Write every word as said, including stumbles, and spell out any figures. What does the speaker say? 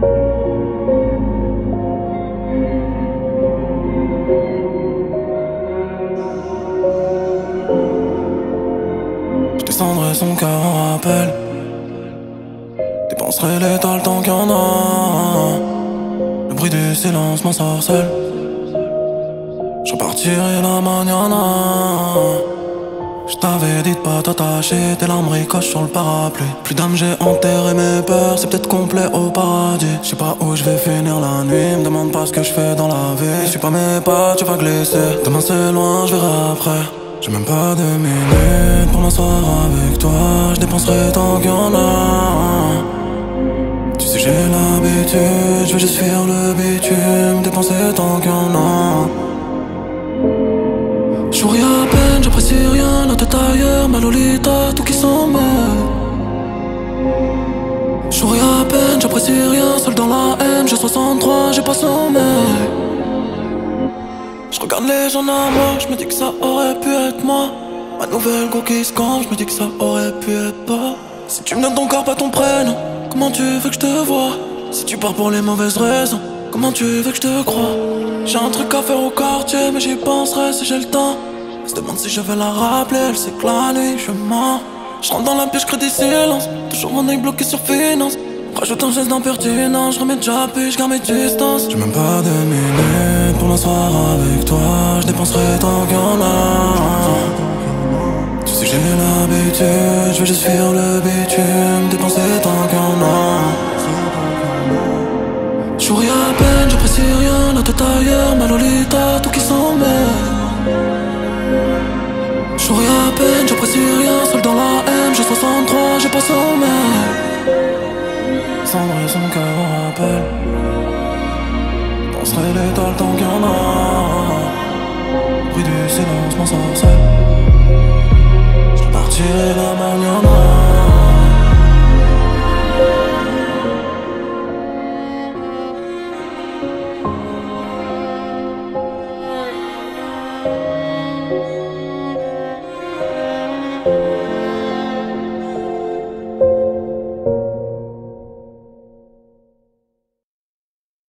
Je descendrai son cœur en rappel, dépenserai l'état le temps qu'il y en a. Le bruit du silence m'en sorcelle, je repartirai la mañana. Je t'avais dit de pas t'attacher, tes larmes ricochent sur le parapluie. Plus d'âme, j'ai enterré mes peurs, c'est peut-être complet au paradis. Je sais pas où je vais finir la nuit, me demande pas ce que je fais dans la vie. Je suis pas mes pas, tu vas glisser, demain c'est loin, je verrai après. J'ai même pas de minutes pour m'asseoir avec toi, je dépenserai tant qu'il y en a. Tu sais j'ai l'habitude, je vais juste faire le bitume, dépenser tant qu'il y en a. Je souris à peine, j'apprécie rien, la tête ailleurs, ma Lolita, tout qui s'en meurt. Je souris à peine, j'apprécie rien, seul dans la haine, j'ai soixante-trois, j'ai pas sommeil. Je regarde les gens à moi, je me dis que ça aurait pu être moi. Ma nouvelle go qui se campe, je me dis que ça aurait pu être toi. Si tu me donnes ton corps, pas ton prénom, comment tu veux que je te vois? Si tu pars pour les mauvaises raisons, comment tu veux que je te croie? J'ai un truc à faire au quartier, mais j'y penserai si j'ai le temps. Elle se demande si je vais la rappeler, elle sait que la nuit je mens. Je rentre dans la pièce, je crée des silences, toujours un œil bloqué sur finance. Rajoute un geste d'impertinence, je remets déjà puis je garde mes distances. J'ai même pas de minutes pour m'asseoir avec toi, je dépenserai tant qu'il y en a. Tu sais j'ai l'habitude, je vais juste faire le bitume, dépenser tant qu'il y en a. Je souris à peine, j'apprécie rien, la tête ailleurs, ma Lolita, tout qui s'en met. Je souris à peine, j'apprécie rien, seul dans la haine, j'ai soixante-trois, j'ai pas sommeil. Cendrer son cœur en rappel, penserai l'état le temps qu'il y en a. Bruit du silence m'en sorcelle, je repartirai la mañana.